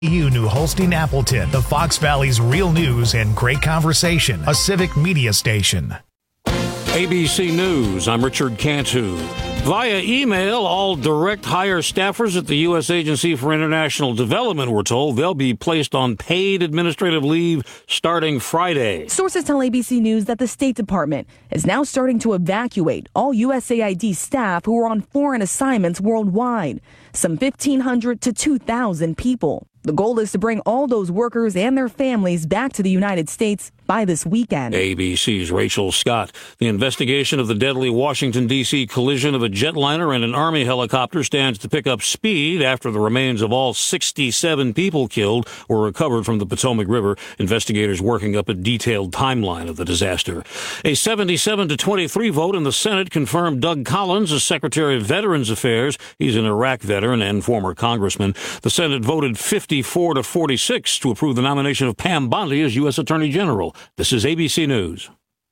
New Holstein Appleton, the Fox Valley's real news and great conversation, a civic media station. ABC News, I'm Richard Cantu. Via email, all direct hire staffers at the U.S. Agency for International Development were told they'll be placed on paid administrative leave starting Friday. Sources tell ABC News that the State Department is now starting to evacuate all USAID staff who are on foreign assignments worldwide, some 1,500 to 2,000 people. The goal is to bring all those workers and their families back to the United States by this weekend. ABC's Rachel Scott. The investigation of the deadly Washington, D.C. collision of a jetliner and an Army helicopter stands to pick up speed after the remains of all 67 people killed were recovered from the Potomac River. Investigators working up a detailed timeline of the disaster. A 77-23 vote in the Senate confirmed Doug Collins as Secretary of Veterans Affairs. He's an Iraq veteran and former congressman. The Senate voted 54-46 to approve the nomination of Pam Bondi as U.S. Attorney General. This is ABC News.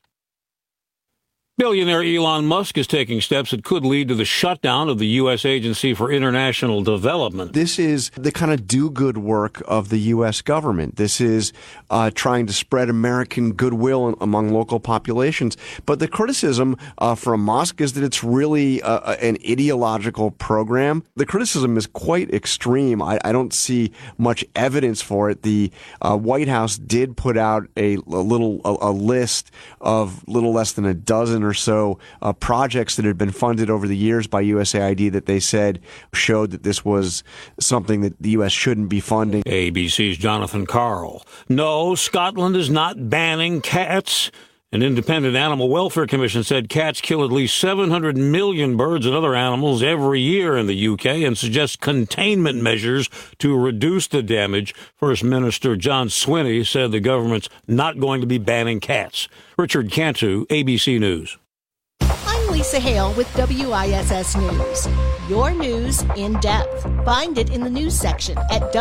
Billionaire Elon Musk is taking steps that could lead to the shutdown of the U.S. Agency for International Development. This is the kind of do-good work of the U.S. government. This is trying to spread American goodwill among local populations. But the criticism from Musk is that it's really an ideological program. The criticism is quite extreme. I don't see much evidence for it. The White House did put out a list of little less than a dozen or so projects that had been funded over the years by USAID that they said showed that this was something that the U.S. shouldn't be funding. ABC's Jonathan Karl. No, Scotland is not banning cats. An independent animal welfare commission said cats kill at least 700 million birds and other animals every year in the UK and suggests containment measures to reduce the damage. First Minister John Swinney said the government's not going to be banning cats. Richard Cantu, ABC News. I'm Lisa Hale with WISS News. Your news in depth. Find it in the news section at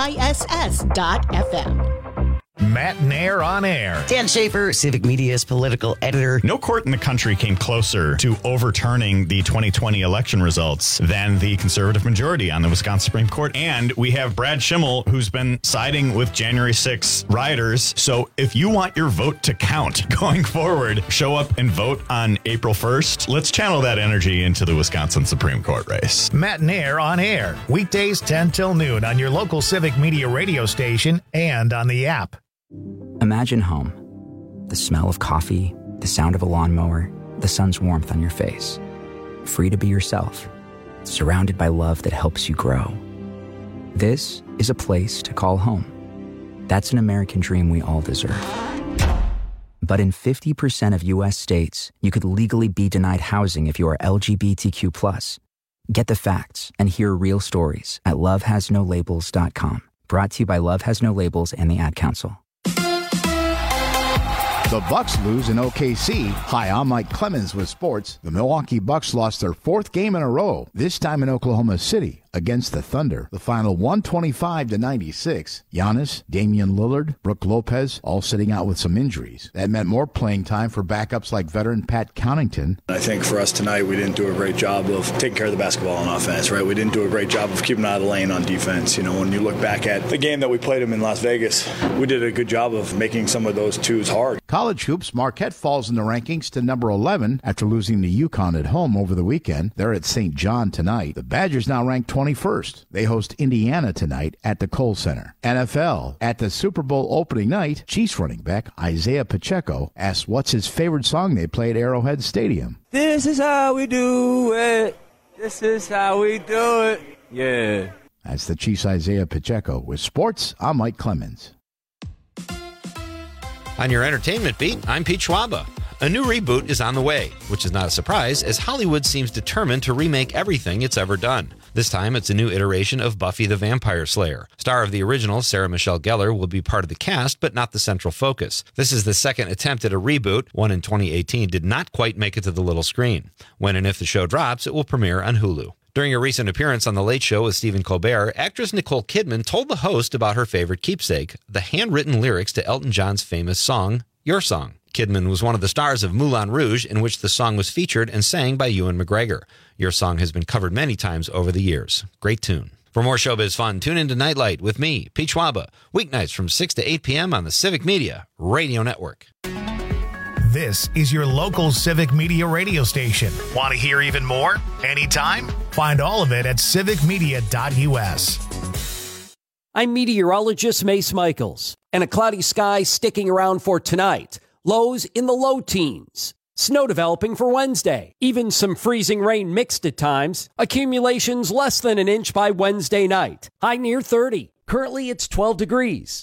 WISS.FM. Matt Nair on air. Dan Schaefer, Civic Media's political editor. No court in the country came closer to overturning the 2020 election results than the conservative majority on the Wisconsin Supreme Court. And we have Brad Schimmel, who's been siding with January 6 rioters. So if you want your vote to count going forward, show up and vote on April 1st. Let's channel that energy into the Wisconsin Supreme Court race. Matt Nair on air. Weekdays 10 till noon on your local Civic Media radio station and on the app. Imagine home. The smell of coffee, the sound of a lawnmower, the sun's warmth on your face. Free to be yourself, surrounded by love that helps you grow. This is a place to call home. That's an American dream we all deserve. But in 50% of U.S. states, you could legally be denied housing if you are LGBTQ+. Get the facts and hear real stories at lovehasnolabels.com. Brought to you by Love Has No Labels and the Ad Council. The Bucks lose in OKC. Hi, I'm Mike Clemens with sports. The Milwaukee Bucks lost their fourth game in a row, this time in Oklahoma City against the Thunder. The final 125-96. Giannis, Damian Lillard, Brook Lopez, all sitting out with some injuries. That meant more playing time for backups like veteran Pat Connaughton. I think for us tonight, we didn't do a great job of taking care of the basketball on offense, right? We didn't do a great job of keeping out of the lane on defense. You know, when you look back at the game that we played them in Las Vegas, we did a good job of making some of those twos hard. College hoops, Marquette falls in the rankings to number 11 after losing to UConn at home over the weekend. They're at St. John tonight. The Badgers now ranked 21st. They host Indiana tonight at the Kohl Center. NFL. At the Super Bowl opening night, Chiefs running back Isaiah Pacheco asked what's his favorite song they play at Arrowhead Stadium. This is how we do it. This is how we do it. Yeah. That's the Chiefs' Isaiah Pacheco. With sports, I'm Mike Clemens. On your entertainment beat, I'm Pete Schwaba. A new reboot is on the way, which is not a surprise, as Hollywood seems determined to remake everything it's ever done. This time, it's a new iteration of Buffy the Vampire Slayer. Star of the original, Sarah Michelle Gellar, will be part of the cast, but not the central focus. This is the second attempt at a reboot. One in 2018 did not quite make it to the little screen. When and if the show drops, it will premiere on Hulu. During a recent appearance on The Late Show with Stephen Colbert, actress Nicole Kidman told the host about her favorite keepsake, the handwritten lyrics to Elton John's famous song, Your Song. Kidman was one of the stars of Moulin Rouge, in which the song was featured and sang by Ewan McGregor. Your Song has been covered many times over the years. Great tune. For For more showbiz fun, tune into Nightlight with me, Pete Schwaba, weeknights from 6 to 8 p.m. on the Civic Media Radio Network. This is your local Civic Media radio station. Want to hear even more? Anytime? Find all of it at civicmedia.us. I'm meteorologist Mace Michaels, and a cloudy sky sticking around for tonight. Lows in the low teens. Snow developing for Wednesday. Even some freezing rain mixed at times. Accumulations less than an inch by Wednesday night. High near 30. Currently it's 12 degrees.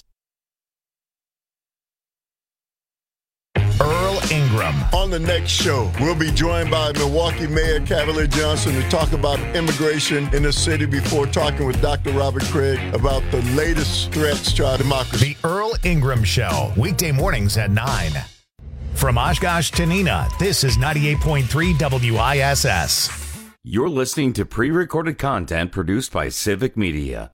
Earl Ingram. On the next show, we'll be joined by Milwaukee Mayor Cavalier Johnson to talk about immigration in the city before talking with Dr. Robert Craig about the latest threats to our democracy. The Earl Ingram Show, weekday mornings at 9. From Oshkosh to Neenah, this is 98.3 WISS. You're listening to pre-recorded content produced by Civic Media.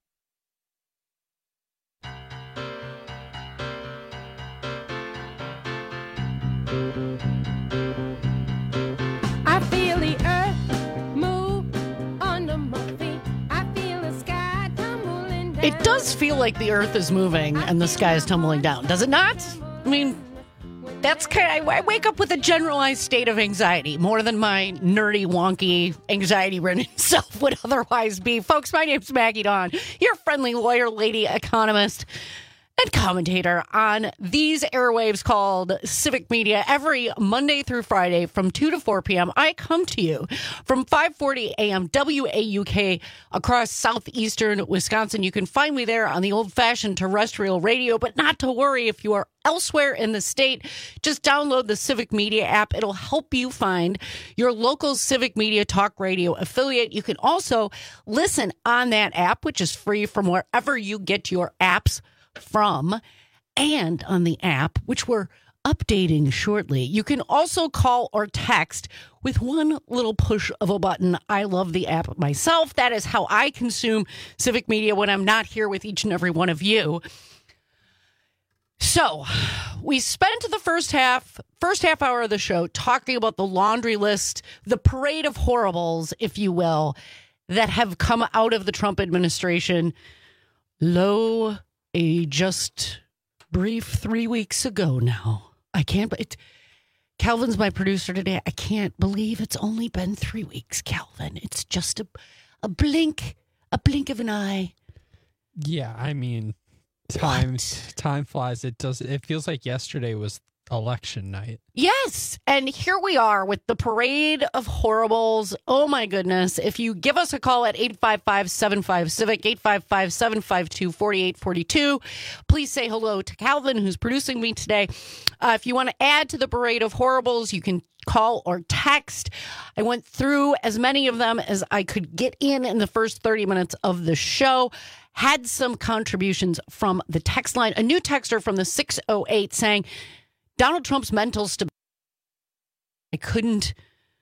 I feel the earth move under my feet. I feel the sky tumbling down. It does feel like the earth is moving and the sky is tumbling down, does it not? I mean, that's kind of, I wake up with a generalized state of anxiety, more than my nerdy, wonky, anxiety-ridden self would otherwise be. Folks, my name's Maggie Dawn, your friendly lawyer, lady, economist, and commentator on these airwaves called Civic Media. Every Monday through Friday from 2 to 4 p.m., I come to you from 540 a.m. WAUK across southeastern Wisconsin. You can find me there on the old-fashioned terrestrial radio, but not to worry if you are elsewhere in the state. Just download the Civic Media app. It'll help you find your local Civic Media talk radio affiliate. You can also listen on that app, which is free from wherever you get your apps from, and on the app, which we're updating shortly. You can also call or text with one little push of a button. I love the app myself. That is how I consume Civic Media when I'm not here with each and every one of you. So we spent the first half hour of the show talking about the laundry list, the parade of horribles, if you will, that have come out of the Trump administration. Just brief 3 weeks ago now. Calvin's my producer today. I can't believe it's only been 3 weeks, Calvin. It's just a blink of an eye. Yeah, I mean, time flies. It feels like yesterday was election night. Yes, and here we are with the parade of horribles. Oh my goodness. If you give us a call at 855-75-CIVIC, 855-752-4842, please say hello to Calvin, who's producing me today. If you want to add to the parade of horribles, you can call or text. I went through as many of them as I could get in the first 30 minutes of the show. Had some contributions from the text line. A new texter from the 608 saying, Donald Trump's mental stability. I couldn't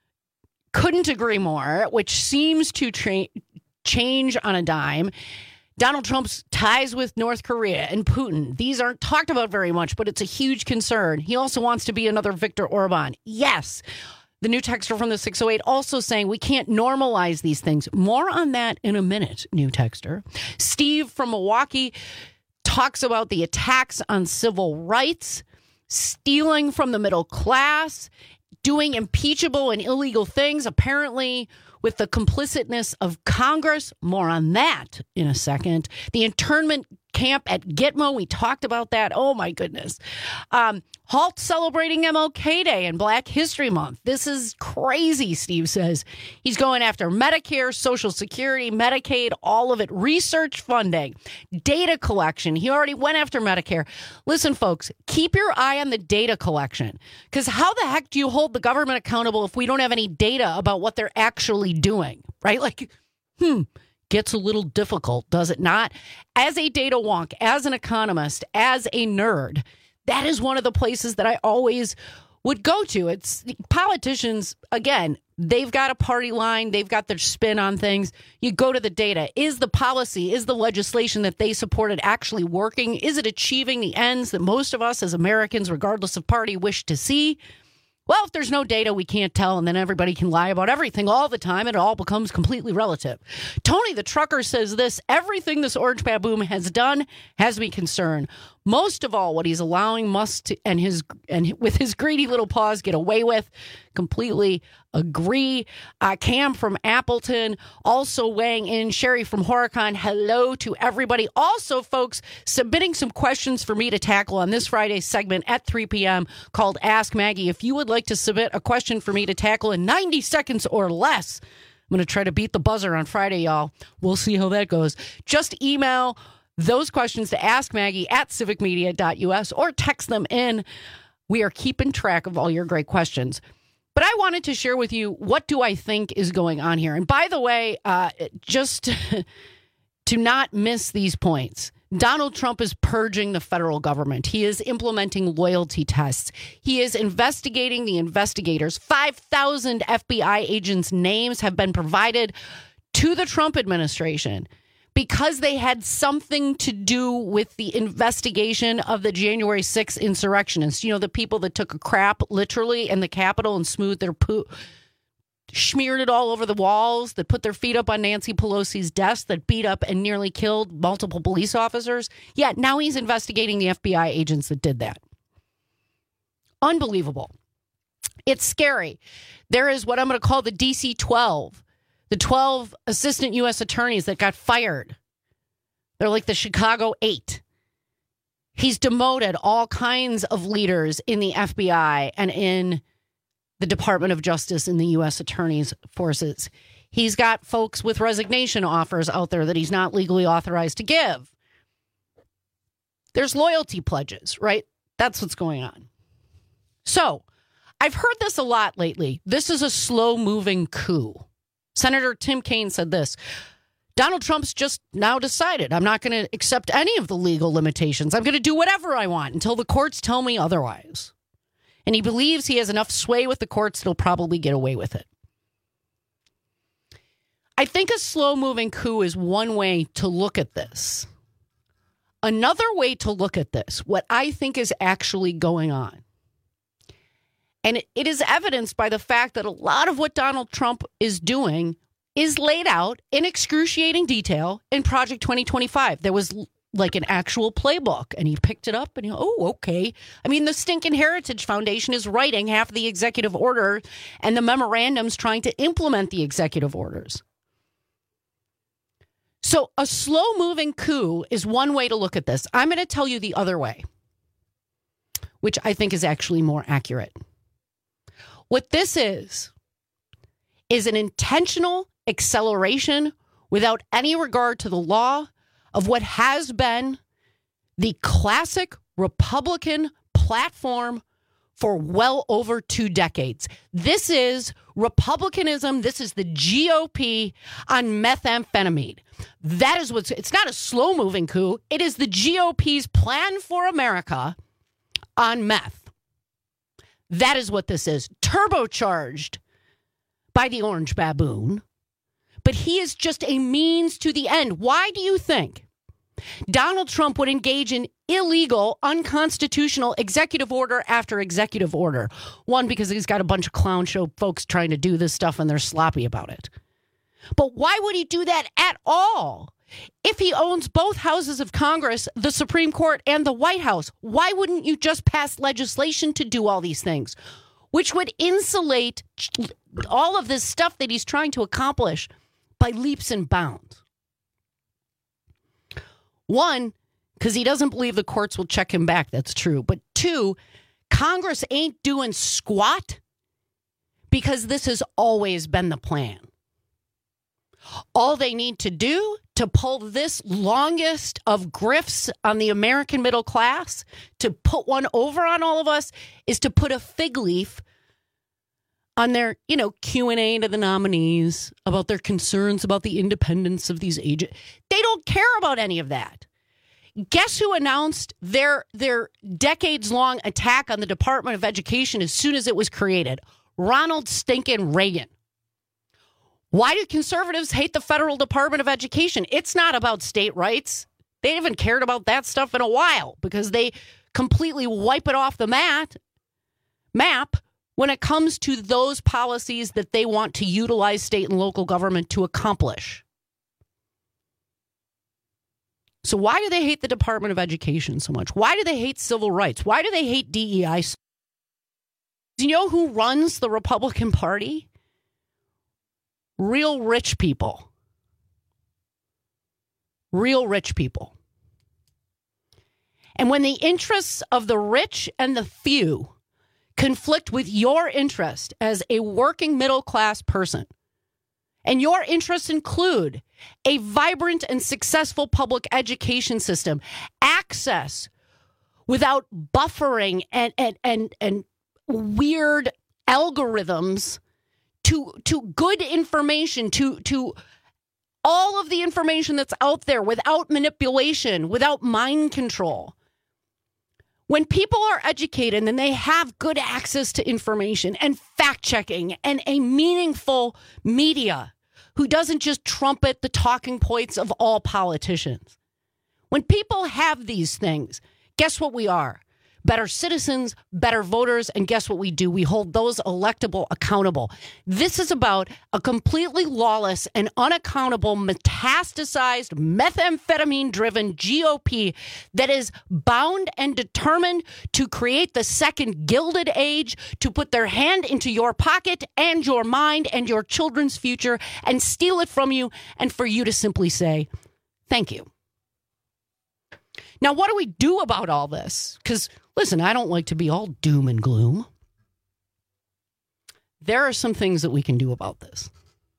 agree more, which seems to change on a dime. Donald Trump's ties with North Korea and Putin. These aren't talked about very much, but it's a huge concern. He also wants to be another Viktor Orban. Yes. The new texter from the 608 also saying we can't normalize these things. More on that in a minute, new texter. Steve from Milwaukee talks about the attacks on civil rights, stealing from the middle class, doing impeachable and illegal things, apparently with the complicitness of Congress. More on that in a second. The internment camp at Gitmo, we talked about that. Oh, my goodness. Halt celebrating MLK Day and Black History Month. This is crazy, Steve says. He's going after Medicare, Social Security, Medicaid, all of it. Research funding, data collection. He already went after Medicare. Listen, folks, keep your eye on the data collection, because how the heck do you hold the government accountable if we don't have any data about what they're actually doing, right? Gets a little difficult, does it not? As a data wonk, as an economist, as a nerd, that is one of the places that I always would go to. It's politicians, again, they've got a party line. They've got their spin on things. You go to the data. Is the policy, is the legislation that they supported actually working? Is it achieving the ends that most of us as Americans, regardless of party, wish to see? Well, if there's no data, we can't tell, and then everybody can lie about everything all the time, and it all becomes completely relative. Tony the trucker says this: everything this orange baboon has done has me concerned. Most of all, what he's allowing Musk and with his greedy little paws get away with. Completely agree. Cam from Appleton also weighing in. Sherry from Horicon, hello to everybody. Also, folks, submitting some questions for me to tackle on this Friday segment at 3 p.m. called Ask Maggie. If you would like to submit a question for me to tackle in 90 seconds or less, I'm going to try to beat the buzzer on Friday, y'all. We'll see how that goes. Just email those questions to askmaggie@civicmedia.us or text them in. We are keeping track of all your great questions. But I wanted to share with you, what do I think is going on here? And by the way, just to not miss these points, Donald Trump is purging the federal government. He is implementing loyalty tests. He is investigating the investigators. 5,000 FBI agents' names have been provided to the Trump administration because they had something to do with the investigation of the January 6th insurrectionists. You know, the people that took a crap literally in the Capitol and smoothed their poo, smeared it all over the walls, that put their feet up on Nancy Pelosi's desk, that beat up and nearly killed multiple police officers. Yeah, now he's investigating the FBI agents that did that. Unbelievable. It's scary. There is what I'm going to call the DC 12. The 12 assistant U.S. attorneys that got fired. They're like the Chicago 8. He's demoted all kinds of leaders in the FBI and in the Department of Justice and the U.S. attorneys' forces. He's got folks with resignation offers out there that he's not legally authorized to give. There's loyalty pledges, right? That's what's going on. So, I've heard this a lot lately. This is a slow-moving coup. Senator Tim Kaine said this: Donald Trump's just now decided, I'm not going to accept any of the legal limitations. I'm going to do whatever I want until the courts tell me otherwise. And he believes he has enough sway with the courts that he'll probably get away with it. I think a slow-moving coup is one way to look at this. Another way to look at this, what I think is actually going on, and it is evidenced by the fact that a lot of what Donald Trump is doing is laid out in excruciating detail in Project 2025. There was like an actual playbook, and he picked it up and okay. I mean, the Stinking Heritage Foundation is writing half of the executive order and the memorandums trying to implement the executive orders. So a slow-moving coup is one way to look at this. I'm going to tell you the other way, which I think is actually more accurate. What this is an intentional acceleration without any regard to the law of what has been the classic Republican platform for well over 2 decades. This is Republicanism. This is the GOP on methamphetamine. That is it's not a slow-moving coup. It is the GOP's plan for America on meth. That is what this is. Turbocharged by the orange baboon. But he is just a means to the end. Why do you think Donald Trump would engage in illegal, unconstitutional executive order after executive order? One, because he's got a bunch of clown show folks trying to do this stuff and they're sloppy about it. But why would he do that at all? If he owns both houses of Congress, the Supreme Court, and the White House, why wouldn't you just pass legislation to do all these things, which would insulate all of this stuff that he's trying to accomplish by leaps and bounds? One, because he doesn't believe the courts will check him back. That's true. But two, Congress ain't doing squat because this has always been the plan. All they need to do to pull this longest of grifts on the American middle class, to put one over on all of us, is to put a fig leaf on their, Q&A to the nominees about their concerns about the independence of these agents. They don't care about any of that. Guess who announced their decades-long attack on the Department of Education as soon as it was created? Ronald stinking Reagan. Why do conservatives hate the federal Department of Education? It's not about state rights. They haven't cared about that stuff in a while because they completely wipe it off the map when it comes to those policies that they want to utilize state and local government to accomplish. So why do they hate the Department of Education so much? Why do they hate civil rights? Why do they hate DEI? Do you know who runs the Republican Party? Real rich people. Real rich people. And when the interests of the rich and the few conflict with your interest as a working middle class person, and your interests include a vibrant and successful public education system, access without buffering and weird algorithms to good information, to all of the information that's out there without manipulation, without mind control. When people are educated and they have good access to information and fact-checking and a meaningful media who doesn't just trumpet the talking points of all politicians. When people have these things, guess what we are? Better citizens, better voters, and guess what we do? We hold those electable accountable. This is about a completely lawless and unaccountable, metastasized, methamphetamine-driven GOP that is bound and determined to create the second Gilded Age, to put their hand into your pocket and your mind and your children's future and steal it from you, and for you to simply say, thank you. Now, what do we do about all this? Because, listen, I don't like to be all doom and gloom. There are some things that we can do about this.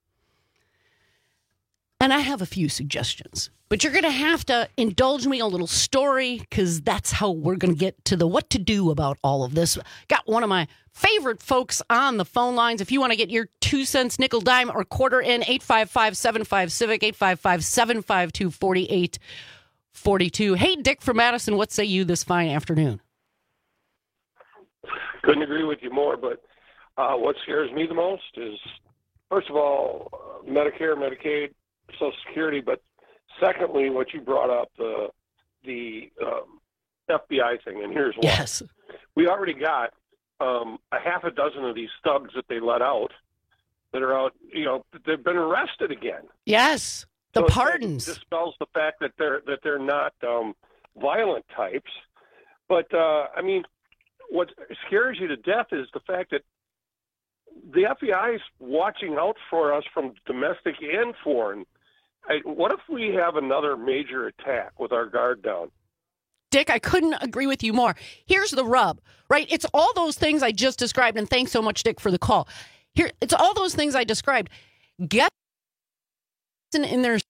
And I have a few suggestions. But you're going to have to indulge me a little story, because that's how we're going to get to the what to do about all of this. Got one of my favorite folks on the phone lines. If you want to get your 2 cents, nickel, dime, or quarter in, 855-75-CIVIC, 855-752-4842. Hey, Dick from Madison, what say you this fine afternoon? Couldn't agree with you more, but what scares me the most is, first of all, Medicare, Medicaid, Social Security, but secondly, what you brought up, the FBI thing, and here's why. Yes. We already got a half a dozen of these thugs that they let out that are out, they've been arrested again. Yes. The pardons dispels the fact that they're not violent types, but what scares you to death is the fact that the FBI is watching out for us from domestic and foreign. What if we have another major attack with our guard down? Dick, I couldn't agree with you more. Here's the rub, right? It's all those things I just described, and thanks so much, Dick, for the call. It's all those things I described. Get in their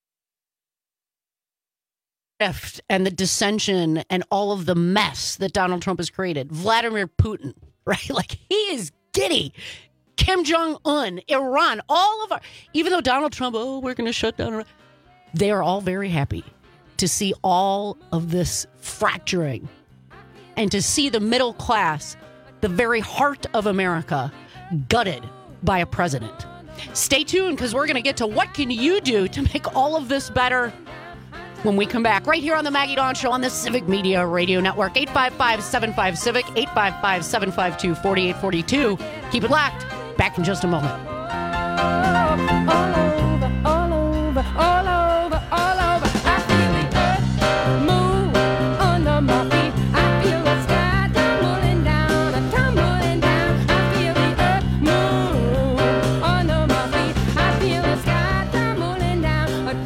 shift and the dissension and all of the mess that Donald Trump has created. Vladimir Putin, right? Like, he is giddy. Kim Jong-un, Iran, even though Donald Trump, we're going to shut down. They are all very happy to see all of this fracturing and to see the middle class, the very heart of America, gutted by a president. Stay tuned, because we're going to get to what can you do to make all of this better when we come back, right here on the Maggie Dawn Show on the Civic Media Radio Network. 855-75-CIVIC, 855-752-4842. Keep it locked. Back in just a moment. All over. I feel the earth move under my feet. I feel the sky tumbling down. I feel the earth move under my feet. I feel the sky tumbling down.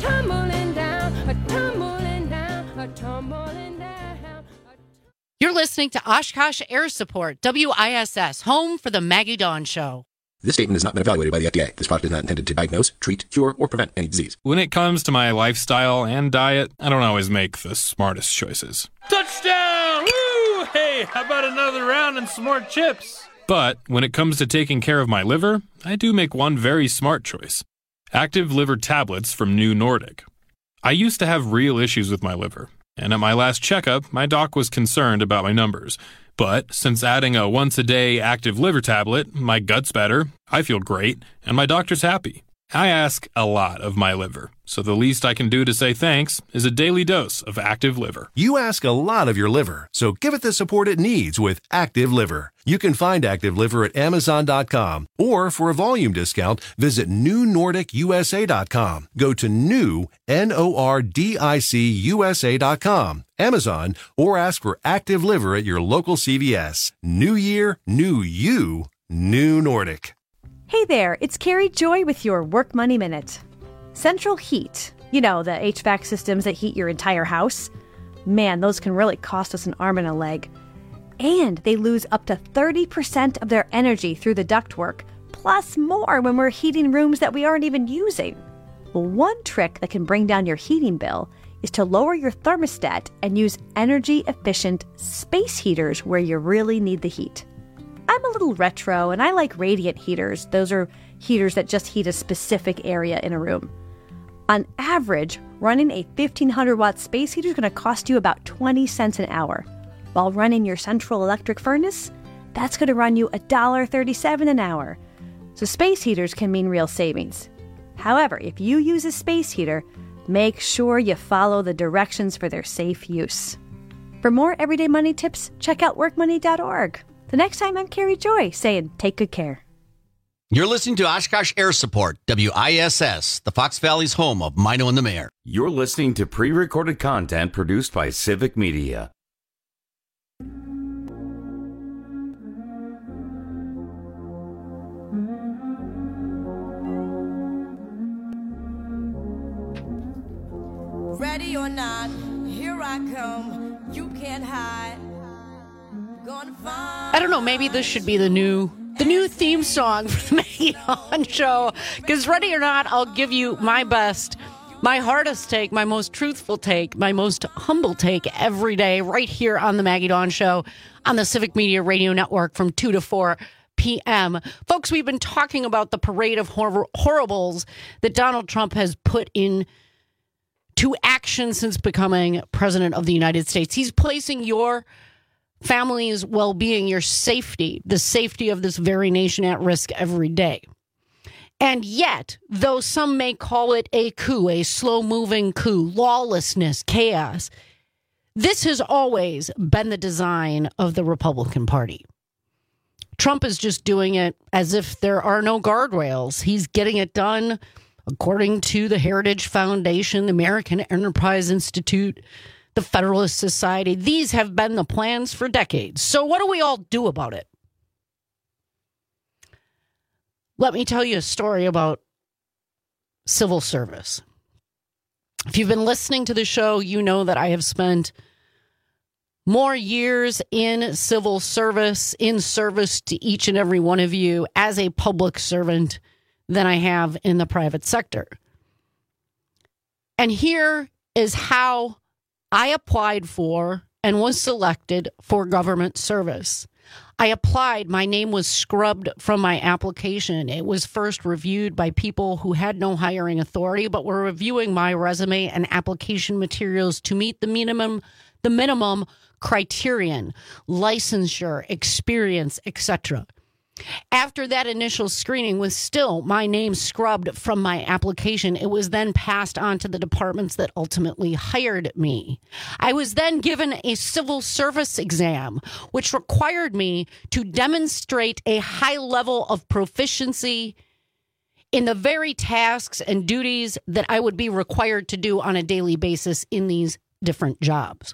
You're listening to Oshkosh Air Support, WISS, home for the Maggie Dawn Show. This statement has not been evaluated by the FDA. This product is not intended to diagnose, treat, cure, or prevent any disease. When it comes to my lifestyle and diet, I don't always make the smartest choices. Touchdown! Woo! Hey, how about another round and some more chips? But when it comes to taking care of my liver, I do make one very smart choice. Active Liver Tablets from New Nordic. I used to have real issues with my liver, and at my last checkup, my doc was concerned about my numbers. But since adding a once-a-day Active Liver Tablet, my gut's better, I feel great, and my doctor's happy. I ask a lot of my liver, so the least I can do to say thanks is a daily dose of Active Liver. You ask a lot of your liver, so give it the support it needs with Active Liver. You can find Active Liver at Amazon.com, or for a volume discount, visit NewNordicUSA.com. Go to NewNordicUSA.com, Amazon, or ask for Active Liver at your local CVS. New year, new you, New Nordic. Hey there, it's Carrie Joy with your Work Money Minute. Central Heat, you know, the HVAC systems that heat your entire house. Man, those can really cost us an arm and a leg. And they lose up to 30% of their energy through the ductwork, plus more when we're heating rooms that we aren't even using. Well, one trick that can bring down your heating bill is to lower your thermostat and use energy-efficient space heaters where you really need the heat. I'm a little retro, and I like radiant heaters. Those are heaters that just heat a specific area in a room. On average, running a 1,500-watt space heater is going to cost you about 20 cents an hour. While running your central electric furnace, that's going to run you $1.37 an hour. So space heaters can mean real savings. However, if you use a space heater, make sure you follow the directions for their safe use. For more everyday money tips, check out workmoney.org. The next time, I'm Carrie Joy saying, take good care. You're listening to Oshkosh Air Support, WISS, the Fox Valley's home of Mino and the Mayor. You're listening to pre-recorded content produced by Civic Media. Ready or not, here I come. You can't hide. I don't know, maybe this should be the new theme song for the Maggie On Show. Because ready or not, I'll give you my best, my hardest take, my most truthful take, my most humble take every day right here on the Maggie Dawn Show on the Civic Media Radio Network from 2 to 4 p.m. Folks, we've been talking about the parade of horribles that Donald Trump has put in to action since becoming president of the United States. He's placing your family's well-being, your safety, the safety of this very nation at risk every day. And yet, though some may call it a coup, a slow-moving coup, lawlessness, chaos, this has always been the design of the Republican Party. Trump is just doing it as if there are no guardrails. He's getting it done according to the Heritage Foundation, the American Enterprise Institute, the Federalist Society. These have been the plans for decades. So what do we all do about it? Let me tell you a story about civil service. If you've been listening to the show, you know that I have spent more years in civil service, in service to each and every one of you as a public servant than I have in the private sector. And here is how I applied for and was selected for government service. I applied. My name was scrubbed from my application. It was first reviewed by people who had no hiring authority, but were reviewing my resume and application materials to meet the minimum criterion, licensure, experience, etc. After that initial screening, with still my name scrubbed from my application, it was then passed on to the departments that ultimately hired me. I was then given a civil service exam, which required me to demonstrate a high level of proficiency in the very tasks and duties that I would be required to do on a daily basis in these different jobs.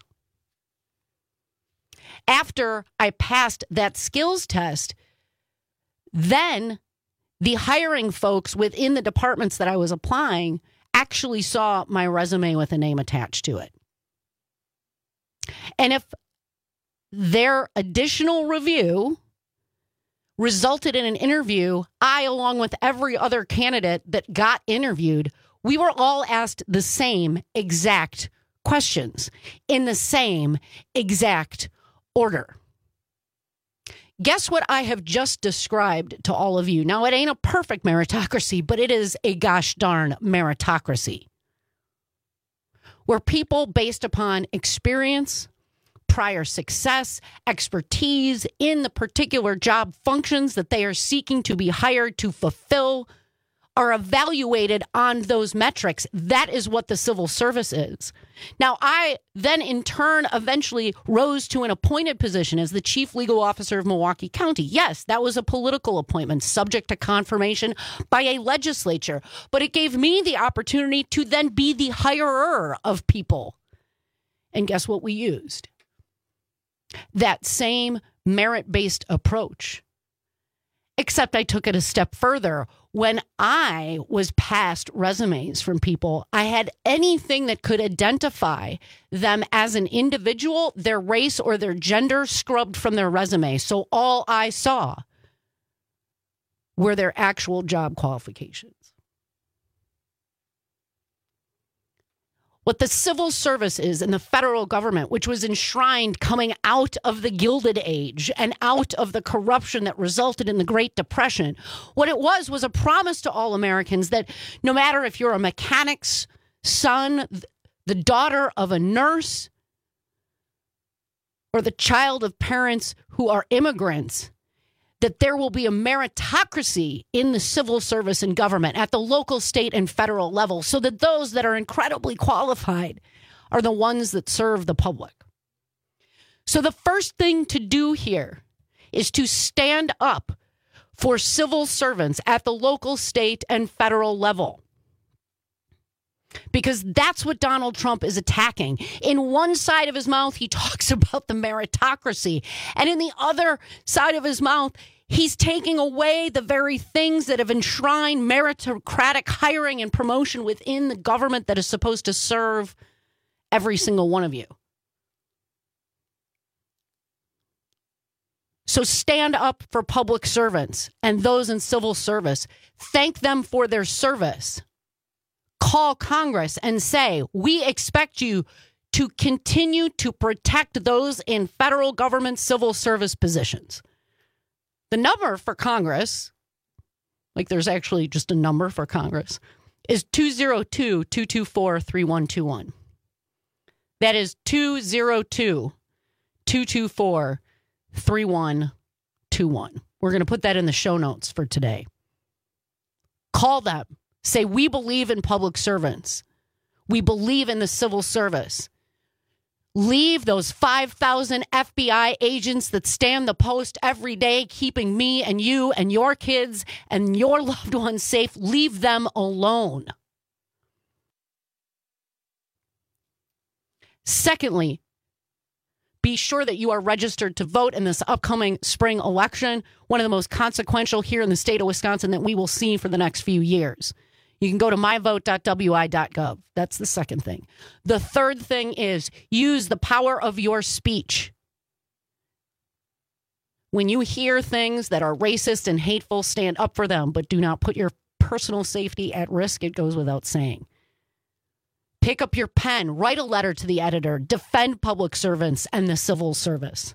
After I passed that skills test, then the hiring folks within the departments that I was applying actually saw my resume with a name attached to it. And if their additional review resulted in an interview, I, along with every other candidate that got interviewed, we were all asked the same exact questions in the same exact order. Guess what I have just described to all of you. Now, it ain't a perfect meritocracy, but it is a gosh darn meritocracy, where people, based upon experience, prior success, expertise in the particular job functions that they are seeking to be hired to fulfill, are evaluated on those metrics. That is what the civil service is. Now, I then in turn eventually rose to an appointed position as the chief legal officer of Milwaukee County. Yes, that was a political appointment subject to confirmation by a legislature, but it gave me the opportunity to then be the hirer of people. And guess what we used? That same merit-based approach. Except I took it a step further. When I was passed resumes from people, I had anything that could identify them as an individual, their race or their gender scrubbed from their resume. So all I saw were their actual job qualifications. What the civil service is in the federal government, which was enshrined coming out of the Gilded Age and out of the corruption that resulted in the Great Depression, what it was a promise to all Americans that no matter if you're a mechanic's son, the daughter of a nurse, or the child of parents who are immigrants, that there will be a meritocracy in the civil service and government at the local, state, and federal level so that those that are incredibly qualified are the ones that serve the public. So the first thing to do here is to stand up for civil servants at the local, state, and federal level. Because that's what Donald Trump is attacking. In one side of his mouth, he talks about the meritocracy. And in the other side of his mouth, he's taking away the very things that have enshrined meritocratic hiring and promotion within the government that is supposed to serve every single one of you. So stand up for public servants and those in civil service. Thank them for their service. Call Congress and say, we expect you to continue to protect those in federal government civil service positions. The number for Congress, like there's actually just a number for Congress, is 202-224-3121. That is 202-224-3121. We're going to put that in the show notes for today. Call them. Say, we believe in public servants. We believe in the civil service. Leave those 5,000 FBI agents that stand the post every day, keeping me and you and your kids and your loved ones safe. Leave them alone. Secondly, be sure that you are registered to vote in this upcoming spring election, one of the most consequential here in the state of Wisconsin that we will see for the next few years. You can go to myvote.wi.gov. That's the second thing. The third thing is use the power of your speech. When you hear things that are racist and hateful, stand up for them, but do not put your personal safety at risk. It goes without saying. Pick up your pen, write a letter to the editor, defend public servants and the civil service.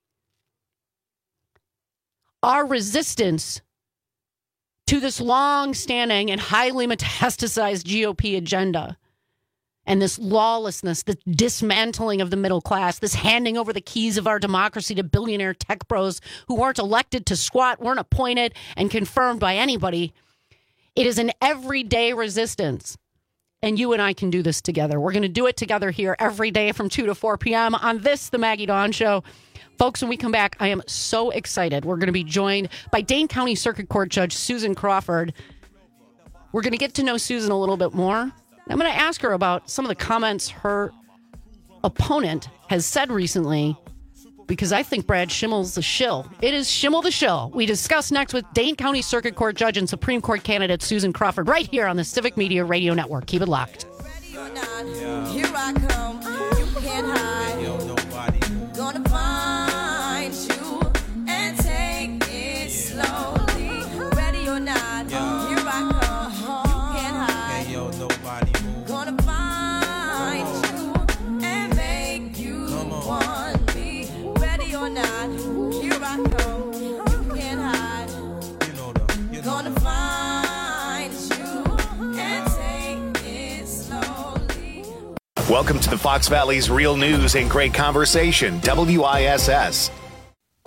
Our resistance to this long-standing and highly metastasized GOP agenda and this lawlessness, this dismantling of the middle class, this handing over the keys of our democracy to billionaire tech bros who weren't elected to squat, weren't appointed and confirmed by anybody. It is an everyday resistance. And you and I can do this together. We're going to do it together here every day from 2 to 4 p.m. on this, The Maggie Dawn Show. Folks, when we come back, I am so excited. We're going to be joined by Dane County Circuit Court Judge Susan Crawford. We're going to get to know Susan a little bit more. I'm going to ask her about some of the comments her opponent has said recently, because I think Brad Schimmel's the shill. It is Schimmel the shill. We discuss next with Dane County Circuit Court Judge and Supreme Court candidate Susan Crawford right here on the Civic Media Radio Network. Keep it locked. Here I come. You can't hide. Gonna find you and take it slowly. Ready or not, here I come. You can't hide. Gonna find you and make you want me. Ready or not, here I come. You can't hide. Gonna find you and take it slowly. Welcome to the Fox Valley's Real News and Great Conversation, WISS.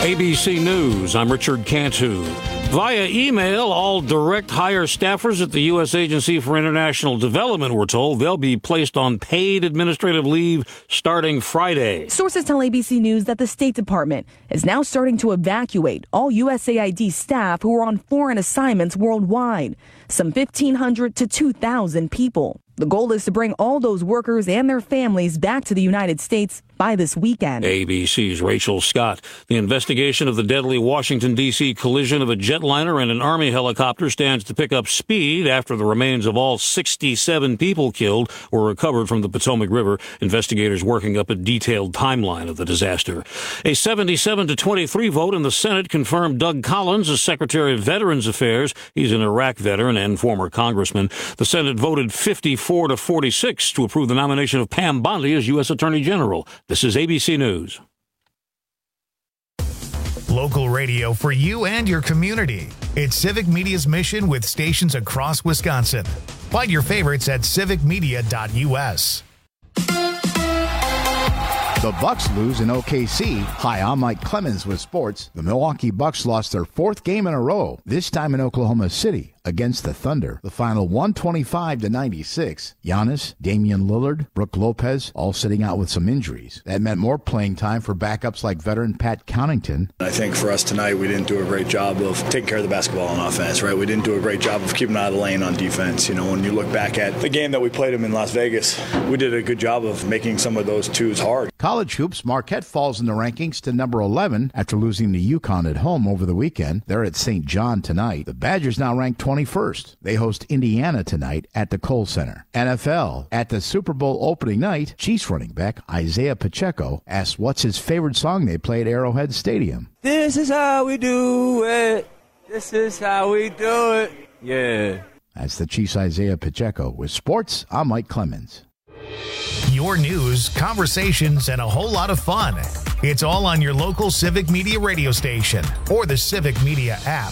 ABC News, I'm Richard Cantu. Via email, all direct hire staffers at the U.S. Agency for International Development were told they'll be placed on paid administrative leave starting Friday. Sources tell ABC News that the State Department is now starting to evacuate all USAID staff who are on foreign assignments worldwide, some 1,500 to 2,000 people. The goal is to bring all those workers and their families back to the United States by this weekend. ABC's Rachel Scott. The investigation of the deadly Washington, D.C. collision of a jetliner and an Army helicopter stands to pick up speed after the remains of all 67 people killed were recovered from the Potomac River. Investigators working up a detailed timeline of the disaster. A 77-23 vote in the Senate confirmed Doug Collins as Secretary of Veterans Affairs. He's an Iraq veteran and former congressman. The Senate voted 54-46 to approve the nomination of Pam Bondi as U.S. Attorney General. This is ABC News. Local radio for you and your community. It's Civic Media's mission with stations across Wisconsin. Find your favorites at civicmedia.us. The Bucks lose in OKC. Hi, I'm Mike Clemens with sports. The Milwaukee Bucks lost their fourth game in a row, this time in Oklahoma City against the Thunder. The final 125-96. Giannis, Damian Lillard, Brook Lopez, all sitting out with some injuries. That meant more playing time for backups like veteran Pat Connaughton. I think for us tonight, we didn't do a great job of taking care of the basketball on offense, right? We didn't do a great job of keeping out of the lane on defense. You know, when you look back at the game that we played them in Las Vegas, we did a good job of making some of those twos hard. College hoops, Marquette falls in the rankings to number 11 after losing to UConn at home over the weekend. They're at St. John tonight. The Badgers now ranked 21st. They host Indiana tonight at the Kohl Center. NFL, at the Super Bowl opening night, Chiefs running back Isaiah Pacheco asked what's his favorite song they play at Arrowhead Stadium. This is how we do it. This is how we do it. Yeah. That's the Chiefs' Isaiah Pacheco. With sports, I'm Mike Clemens. Your news, conversations, and a whole lot of fun. It's all on your local Civic Media radio station or the Civic Media app.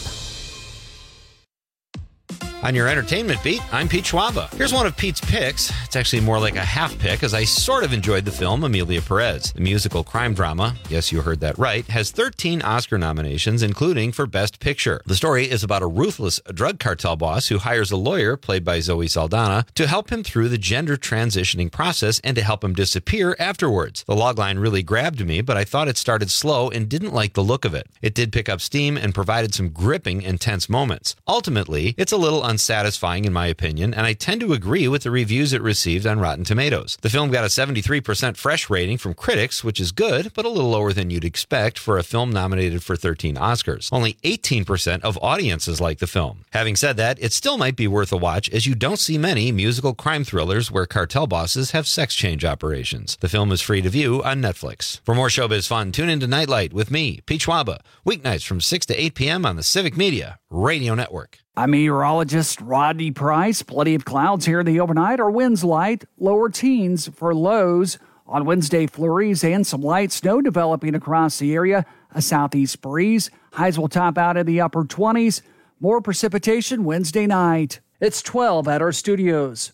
On your entertainment beat, I'm Pete Schwaba. Here's one of Pete's picks. It's actually more like a half pick, as I sort of enjoyed the film Amelia Perez. The musical crime drama, yes, you heard that right, has 13 Oscar nominations, including for Best Picture. The story is about a ruthless drug cartel boss who hires a lawyer, played by Zoe Saldana, to help him through the gender transitioning process and to help him disappear afterwards. The logline really grabbed me, but I thought it started slow and didn't like the look of it. It did pick up steam and provided some gripping, intense moments. Ultimately, it's a little unsatisfying in my opinion, and I tend to agree with the reviews it received on Rotten Tomatoes. The film got a 73% fresh rating from critics, which is good, but a little lower than you'd expect for a film nominated for 13 Oscars. Only 18% of audiences like the film. Having said that, it still might be worth a watch, as you don't see many musical crime thrillers where cartel bosses have sex change operations. The film is free to view on Netflix. For more showbiz fun, tune into Nightlight with me, Pete Schwaba, weeknights from 6 to 8 p.m. on the Civic Media Radio Network. I'm meteorologist Rodney Price. Plenty of clouds here in the overnight. Our winds light, lower teens for lows. On Wednesday, flurries and some light snow developing across the area. A southeast breeze. Highs will top out in the upper 20s. More precipitation Wednesday night. It's 12 at our studios.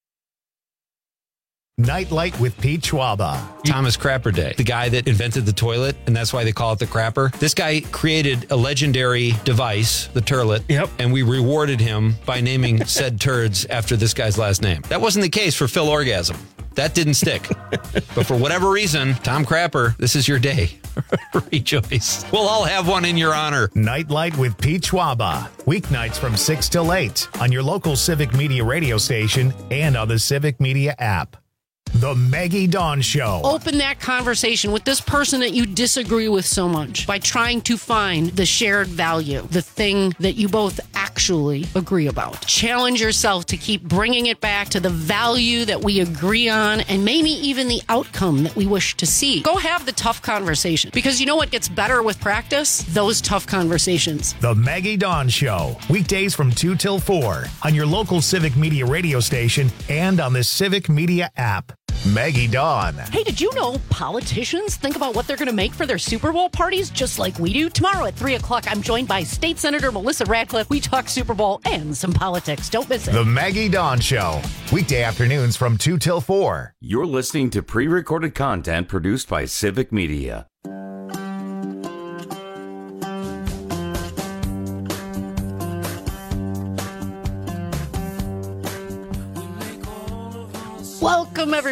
Nightlight with Pete Schwaba. Thomas Crapper Day, the guy that invented the toilet, and that's why they call it the crapper. This guy created a legendary device, the turlet, and we rewarded him by naming said turds after this guy's last name. That wasn't the case for Phil Orgasm. That didn't stick. But for whatever reason, Tom Crapper, this is your day. Rejoice. We'll all have one in your honor. Nightlight with Pete Schwaba. Weeknights from 6 till 8 on your local Civic Media radio station and on the Civic Media app. The Maggie Dawn Show. Open that conversation with this person that you disagree with so much by trying to find the shared value, the thing that you both actually agree about. Challenge yourself to keep bringing it back to the value that we agree on and maybe even the outcome that we wish to see. Go have the tough conversation, because you know what gets better with practice? Those tough conversations. The Maggie Dawn Show. Weekdays from 2 till 4 on your local Civic Media radio station and on the Civic Media app. Maggie Dawn. Hey, did you know politicians think about what they're going to make for their Super Bowl parties just like we do? Tomorrow at 3 o'clock, I'm joined by State Senator Melissa Radcliffe. We talk Super Bowl and some politics. Don't miss it. The Maggie Dawn Show. Weekday afternoons from 2 till 4. You're listening to pre-recorded content produced by Civic Media.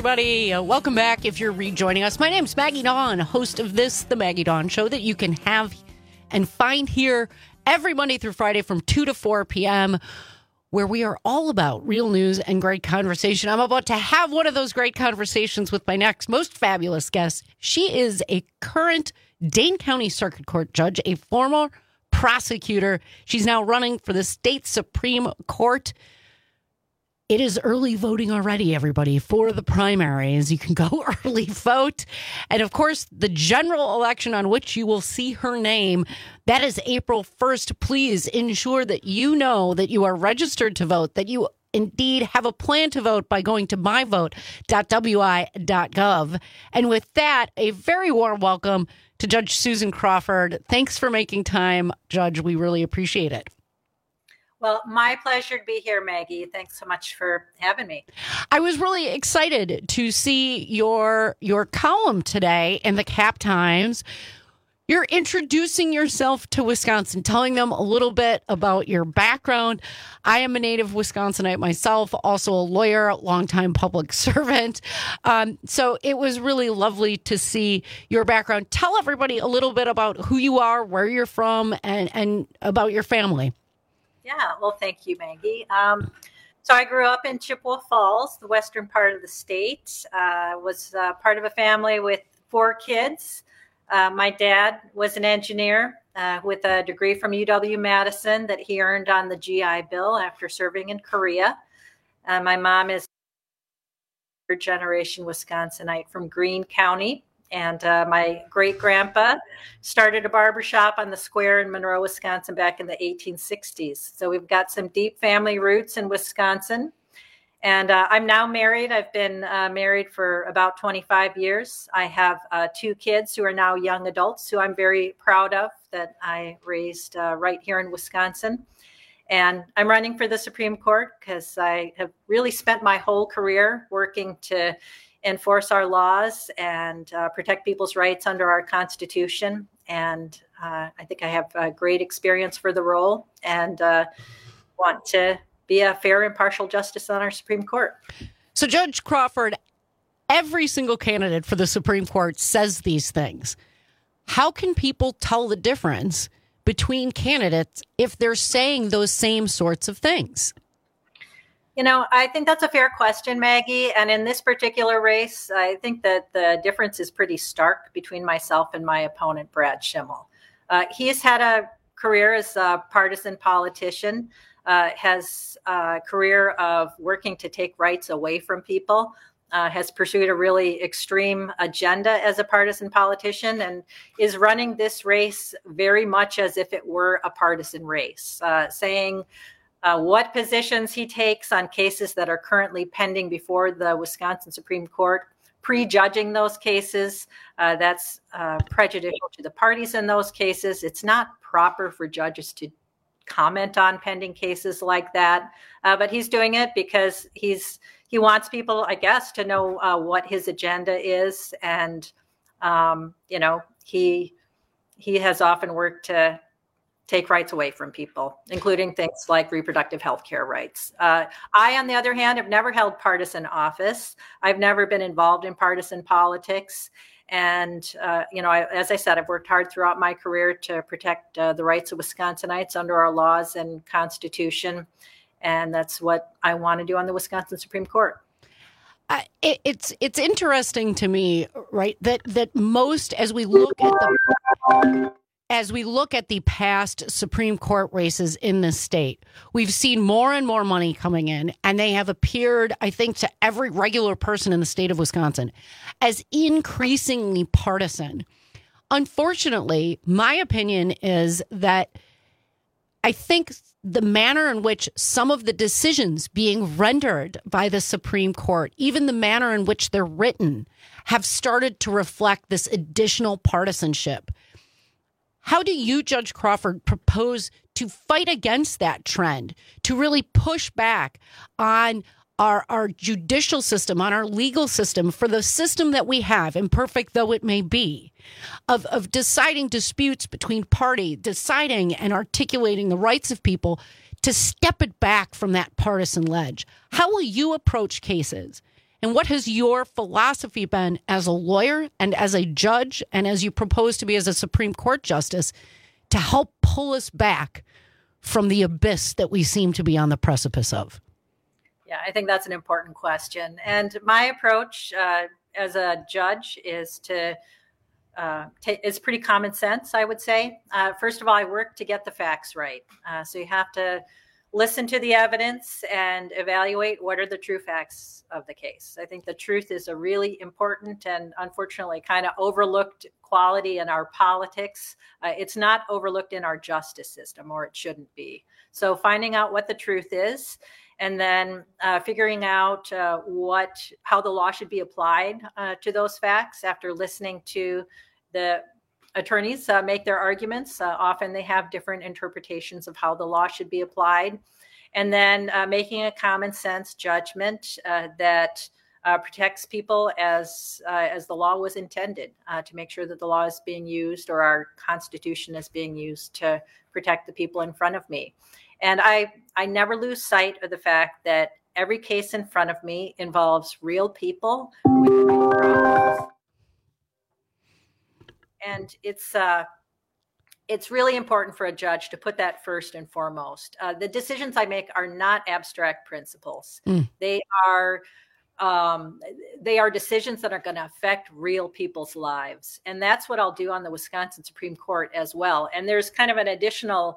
everybody. Welcome back if you're rejoining us. My name's Maggie Dawn, host of this, The Maggie Dawn Show, that you can have and find here every Monday through Friday from 2 to 4 p.m., where we are all about real news and great conversation. I'm about to have one of those great conversations with my next most fabulous guest. She is a current Dane County Circuit Court judge, a former prosecutor. She's now running for the state Supreme Court. It is early voting already, everybody, for the primaries. You can go early vote. And of course, the general election on which you will see her name, that is April 1st. Please ensure that you know that you are registered to vote, that you indeed have a plan to vote by going to myvote.wi.gov. And with that, a very warm welcome to Judge Susan Crawford. Thanks for making time, Judge. We really appreciate it. Well, my pleasure to be here, Maggie. Thanks so much for having me. I was really excited to see your column today in the Cap Times. You're introducing yourself to Wisconsin, telling them a little bit about your background. I am a native Wisconsinite myself, also a lawyer, longtime public servant. So it was really lovely to see your background. Tell everybody a little bit about who you are, where you're from, and about your family. Yeah, well, thank you, Maggie. So I grew up in Chippewa Falls, the western part of the state. Was part of a family with 4 kids. My dad was an engineer with a degree from UW-Madison that he earned on the GI Bill after serving in Korea. My mom is third-generation Wisconsinite from Greene County. And my great-grandpa started a barbershop on the square in Monroe, Wisconsin back in the 1860s. So we've got some deep family roots in Wisconsin. And I'm now married. I've been married for about 25 years. I have 2 kids who are now young adults who I'm very proud of that I raised right here in Wisconsin. And I'm running for the Supreme Court because I have really spent my whole career working to enforce our laws and protect people's rights under our Constitution. And I think I have a great experience for the role and want to be a fair, impartial justice on our Supreme Court. So, Judge Crawford, every single candidate for the Supreme Court says these things. How can people tell the difference between candidates if they're saying those same sorts of things? You know, I think that's a fair question, Maggie. And in this particular race, I think that the difference is pretty stark between myself and my opponent, Brad Schimmel. He's had a career as a partisan politician, has a career of working to take rights away from people, has pursued a really extreme agenda as a partisan politician, and is running this race very much as if it were a partisan race, saying what positions he takes on cases that are currently pending before the Wisconsin Supreme Court, prejudging those cases. That's prejudicial to the parties in those cases. It's not proper for judges to comment on pending cases like that. But he's doing it because he wants people, I guess, to know what his agenda is. And, you know, he has often worked to take rights away from people, including things like reproductive health care rights. I, on the other hand, have never held partisan office. I've never been involved in partisan politics. And, you know, as I said, I've worked hard throughout my career to protect the rights of Wisconsinites under our laws and Constitution. And that's what I want to do on the Wisconsin Supreme Court. It's interesting to me, right, that most, as we look at the past Supreme Court races in this state, we've seen more and more money coming in, and they have appeared, I think, to every regular person in the state of Wisconsin as increasingly partisan. Unfortunately, my opinion is that I think the manner in which some of the decisions being rendered by the Supreme Court, even the manner in which they're written, have started to reflect this additional partisanship. How do you, Judge Crawford, propose to fight against that trend, to really push back on our judicial system, on our legal system, for the system that we have, imperfect though it may be, of deciding disputes between parties, deciding and articulating the rights of people, to step it back from that partisan ledge? How will you approach cases And what has your philosophy been as a lawyer and as a judge and as you propose to be as a Supreme Court justice to help pull us back from the abyss that we seem to be on the precipice of? Yeah, I think that's an important question. And my approach as a judge is to it's pretty common sense, I would say. First of all, I work to get the facts right. So you have to listen to the evidence and evaluate what are the true facts of the case. I think the truth is a really important and unfortunately kind of overlooked quality in our politics. It's not overlooked in our justice system, or it shouldn't be. So finding out what the truth is, and then figuring out how the law should be applied to those facts after listening to the attorneys make their arguments. Often they have different interpretations of how the law should be applied. And then making a common sense judgment that protects people as the law was intended, to make sure that the law is being used, or our Constitution is being used to protect the people in front of me. And I never lose sight of the fact that every case in front of me involves real people with real problems. And it's really important for a judge to put that first and foremost. The decisions I make are not abstract principles. They are decisions that are going to affect real people's lives. And that's what I'll do on the Wisconsin Supreme Court as well. And there's kind of an additional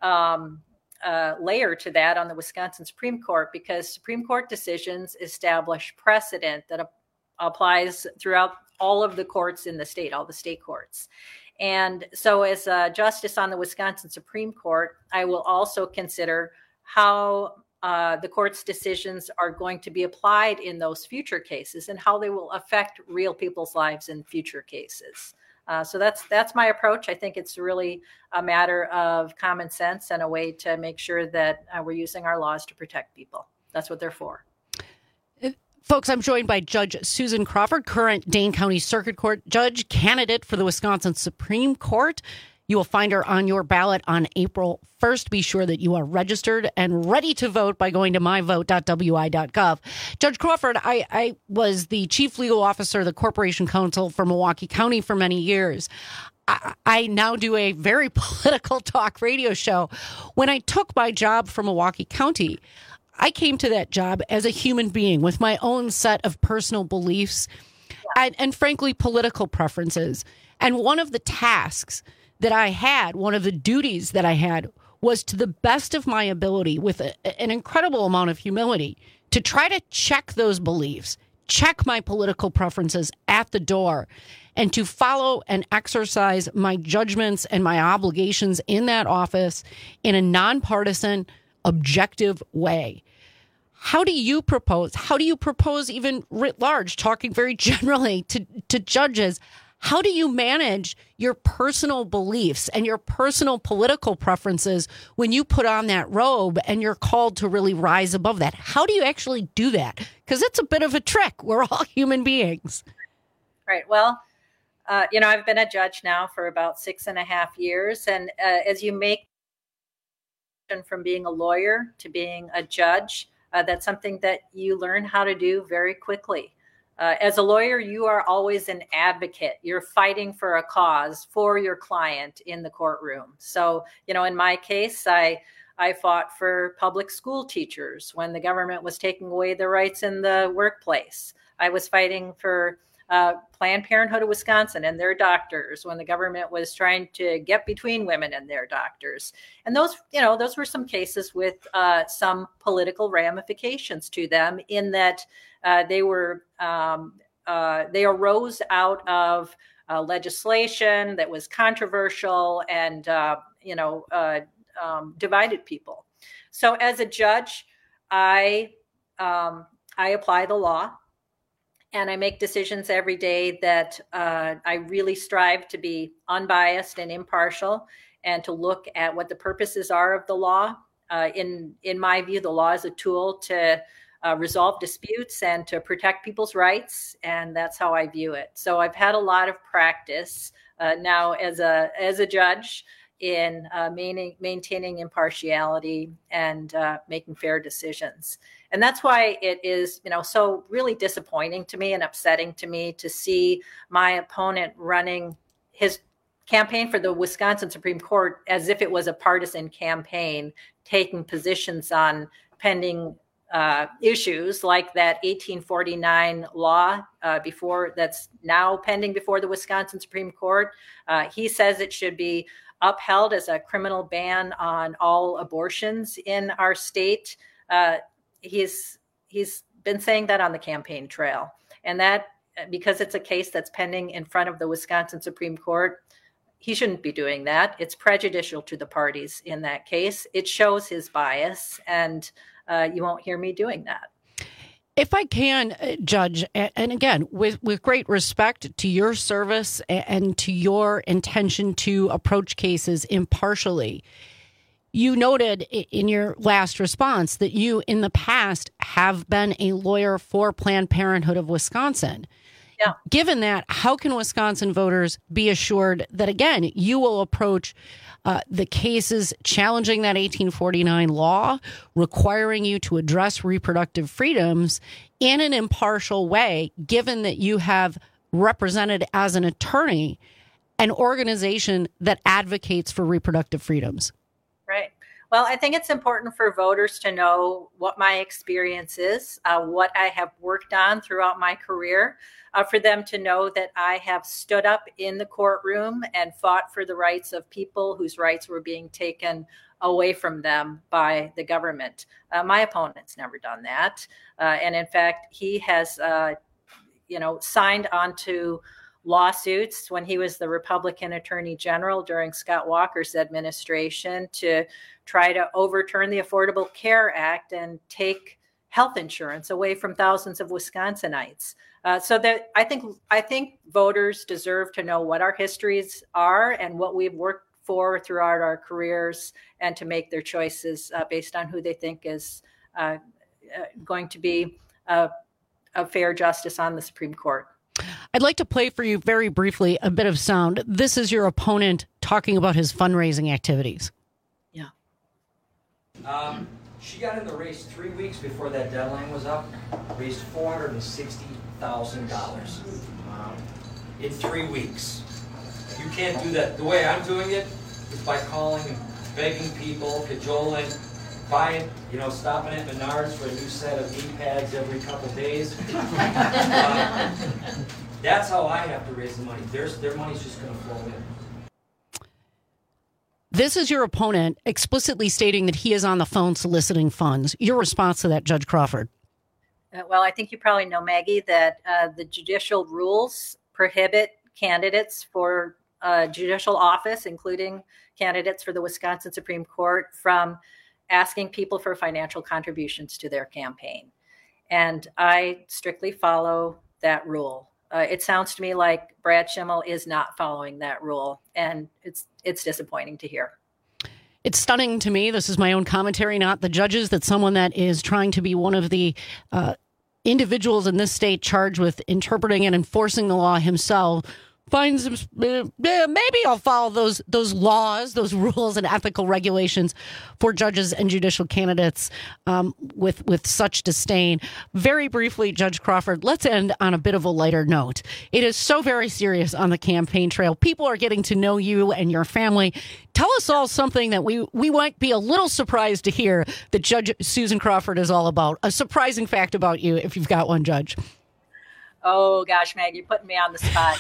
layer to that on the Wisconsin Supreme Court, because Supreme Court decisions establish precedent that applies throughout all of the courts in the state, all the state courts. And so as a justice on the Wisconsin Supreme Court, I will also consider how the court's decisions are going to be applied in those future cases and how they will affect real people's lives in future cases. So that's my approach. I think it's really a matter of common sense and a way to make sure that we're using our laws to protect people. That's what they're for. Folks, I'm joined by Judge Susan Crawford, current Dane County Circuit Court judge, candidate for the Wisconsin Supreme Court. You will find her on your ballot on April 1st. Be sure that you are registered and ready to vote by going to myvote.wi.gov. Judge Crawford, I was the chief legal officer of the Corporation Counsel for Milwaukee County for many years. I now do a very political talk radio show. When I took my job from Milwaukee County, I came to that job as a human being with my own set of personal beliefs and frankly, political preferences. And one of the tasks that I had, one of the duties that I had, was to the best of my ability, with an incredible amount of humility, to try to check those beliefs, check my political preferences at the door, and to follow and exercise my judgments and my obligations in that office in a nonpartisan, objective way. How do you propose even writ large, talking very generally to judges, how do you manage your personal beliefs and your personal political preferences when you put on that robe and you're called to really rise above that? How do you actually do that? Because it's a bit of a trick. We're all human beings. Right. Well, I've been a judge now for about 6.5 years. And as you make from being a lawyer to being a judge, that's something that you learn how to do very quickly. As a lawyer, you are always an advocate. You're fighting for a cause for your client in the courtroom. So, in my case, I fought for public school teachers when the government was taking away their rights in the workplace. I was fighting for Planned Parenthood of Wisconsin and their doctors when the government was trying to get between women and their doctors. And those were some cases with some political ramifications to them, in that they arose out of legislation that was controversial and divided people. So as a judge, I apply the law. And I make decisions every day that I really strive to be unbiased and impartial, and to look at what the purposes are of the law. In my view, the law is a tool to resolve disputes and to protect people's rights, and that's how I view it. So I've had a lot of practice now as a judge in maintaining impartiality and making fair decisions. And that's why it is, so really disappointing to me and upsetting to me to see my opponent running his campaign for the Wisconsin Supreme Court as if it was a partisan campaign, taking positions on pending issues like that 1849 law that's now pending before the Wisconsin Supreme Court. He says it should be upheld as a criminal ban on all abortions in our state. He's been saying that on the campaign trail, and that because it's a case that's pending in front of the Wisconsin Supreme Court, he shouldn't be doing that. It's prejudicial to the parties in that case. It shows his bias, and you won't hear me doing that. If I can, Judge, and again, with great respect to your service and to your intention to approach cases impartially, you noted in your last response that you, in the past, have been a lawyer for Planned Parenthood of Wisconsin. Yeah. Given that, how can Wisconsin voters be assured that, again, you will approach the cases challenging that 1849 law, requiring you to address reproductive freedoms in an impartial way, given that you have represented as an attorney an organization that advocates for reproductive freedoms? Right. Well, I think it's important for voters to know what my experience is, what I have worked on throughout my career, for them to know that I have stood up in the courtroom and fought for the rights of people whose rights were being taken away from them by the government. My opponent's never done that. And in fact, he has, signed onto lawsuits when he was the Republican Attorney General during Scott Walker's administration to try to overturn the Affordable Care Act and take health insurance away from thousands of Wisconsinites. So that I think voters deserve to know what our histories are and what we've worked for throughout our careers, and to make their choices based on who they think is going to be a fair justice on the Supreme Court. I'd like to play for you very briefly a bit of sound. This is your opponent talking about his fundraising activities. Yeah. She got in the race 3 weeks before that deadline was up, raised $460,000 in 3 weeks. You can't do that. The way I'm doing it is by calling and begging people, cajoling, buying, stopping at Menards for a new set of knee pads every couple days. That's how I have to raise the money. Their money's just going to flow in. This is your opponent explicitly stating that he is on the phone soliciting funds. Your response to that, Judge Crawford? Well, I think you probably know, Maggie, that the judicial rules prohibit candidates for judicial office, including candidates for the Wisconsin Supreme Court, from asking people for financial contributions to their campaign. And I strictly follow that rule. It sounds to me like Brad Schimmel is not following that rule, and it's disappointing to hear. It's stunning to me. This is my own commentary, not the judges, that someone that is trying to be one of the individuals in this state charged with interpreting and enforcing the law himself finds maybe I'll follow those laws, those rules and ethical regulations for judges and judicial candidates with such disdain. Very briefly, Judge Crawford, let's end on a bit of a lighter note. It is so very serious on the campaign trail. People are getting to know you and your family. Tell us all something that we might be a little surprised to hear that Judge Susan Crawford is all about. A surprising fact about you, if you've got one, Judge. Oh, gosh, Meg, you're putting me on the spot.